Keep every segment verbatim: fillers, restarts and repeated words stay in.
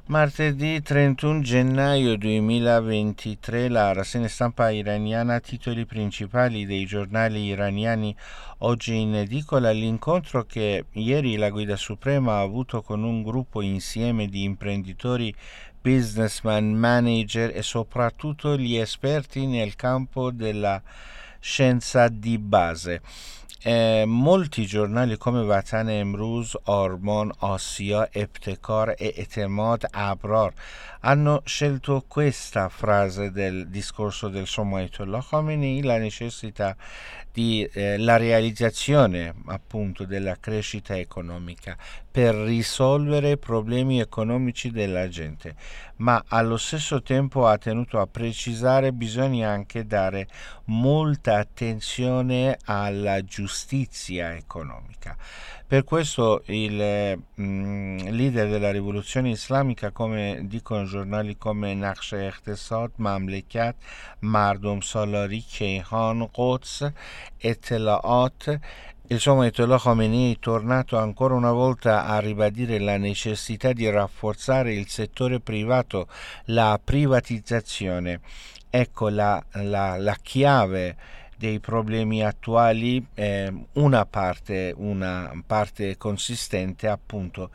Martedì trentuno gennaio duemilaventitré la rassegna stampa iraniana, titoli principali dei giornali iraniani oggi in edicola. L'incontro che ieri la Guida Suprema ha avuto con un gruppo insieme di imprenditori, businessman, manager e soprattutto gli esperti nel campo della scienza di base. Eh, molti giornali come Vatan Emruz, Ormon, Ossia, Ebtekar e Etemad Abror hanno scelto questa frase del discorso del Sommo Ayatollah Khamenei: la necessità di eh, la realizzazione appunto della crescita economica per risolvere i problemi economici della gente, ma allo stesso tempo ha tenuto a precisare bisogna anche dare molta attenzione alla giustizia economica. Per questo il mh, leader della rivoluzione islamica, come dicono giornali come Naqsh Iqtisad, Mamlekat, Mardom Salari, Kayhan, Quds, Ettelaat, insomma, Ayatollah Khamenei è tornato ancora una volta a ribadire la necessità di rafforzare il settore privato, la privatizzazione. Ecco la, la, la chiave dei problemi attuali, eh, una parte, una parte consistente appunto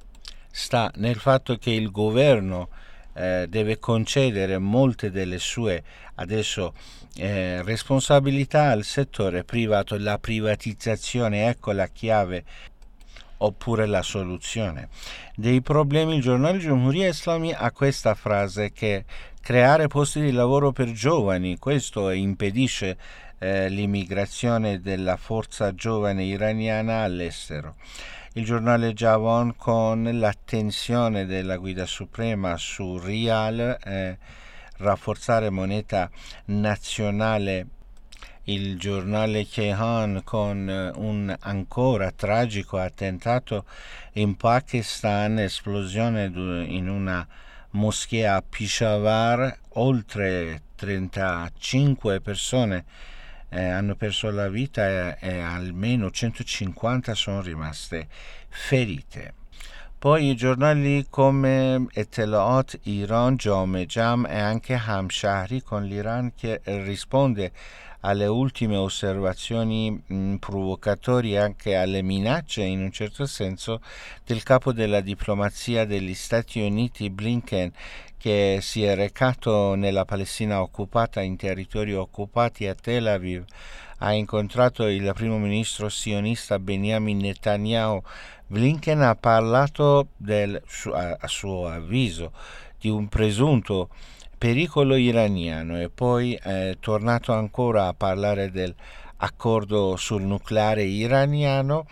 sta nel fatto che il governo eh, deve concedere molte delle sue adesso eh, responsabilità al settore privato. La privatizzazione, ecco la chiave oppure la soluzione dei problemi. Il giornale Giumhuriya Islami ha questa frase che creare posti di lavoro per giovani, questo impedisce eh, l'immigrazione della forza giovane iraniana all'estero. Il giornale Javan, con l'attenzione della Guida Suprema su Rial, eh, rafforzare moneta nazionale. Il giornale Kayhan, con un ancora tragico attentato in Pakistan, esplosione in una moschea a Peshawar, oltre trentacinque persone eh, hanno perso la vita e, e almeno centocinquanta sono rimaste ferite. Poi i giornali come Ettelaat Iran, Jame Jam e anche Hamshahri, con l'Iran che risponde alle ultime osservazioni mh, provocatorie, anche alle minacce in un certo senso del capo della diplomazia degli Stati Uniti Blinken, che si è recato nella Palestina occupata, in territori occupati a Tel Aviv. Ha incontrato il primo ministro sionista Benjamin Netanyahu. Blinken ha parlato del, a suo avviso, di un presunto pericolo iraniano e poi è tornato ancora a parlare dell'accordo sul nucleare iraniano.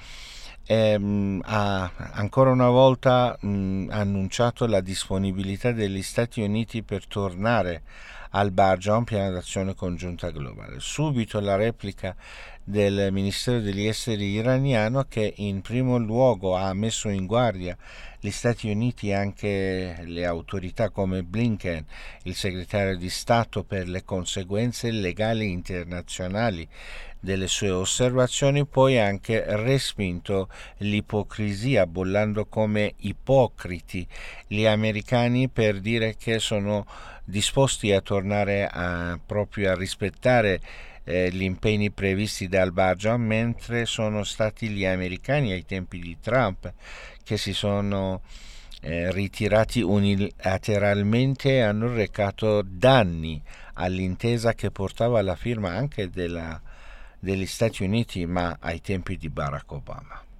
Ehm, ha ancora una volta mh, annunciato la disponibilità degli Stati Uniti per tornare al Bargia, un piano d'azione congiunta globale. Subito la replica del Ministero degli Esteri iraniano, che in primo luogo ha messo in guardia gli Stati Uniti e anche le autorità come Blinken, il segretario di Stato, per le conseguenze legali internazionali delle sue osservazioni. Poi ha anche respinto l'ipocrisia, bollando come ipocriti gli americani per dire che sono disposti a tornare a, proprio a rispettare eh, gli impegni previsti dal Bargia, mentre sono stati gli americani ai tempi di Trump che si sono eh, ritirati unilateralmente e hanno recato danni all'intesa che portava alla firma anche della, degli Stati Uniti, ma ai tempi di Barack Obama.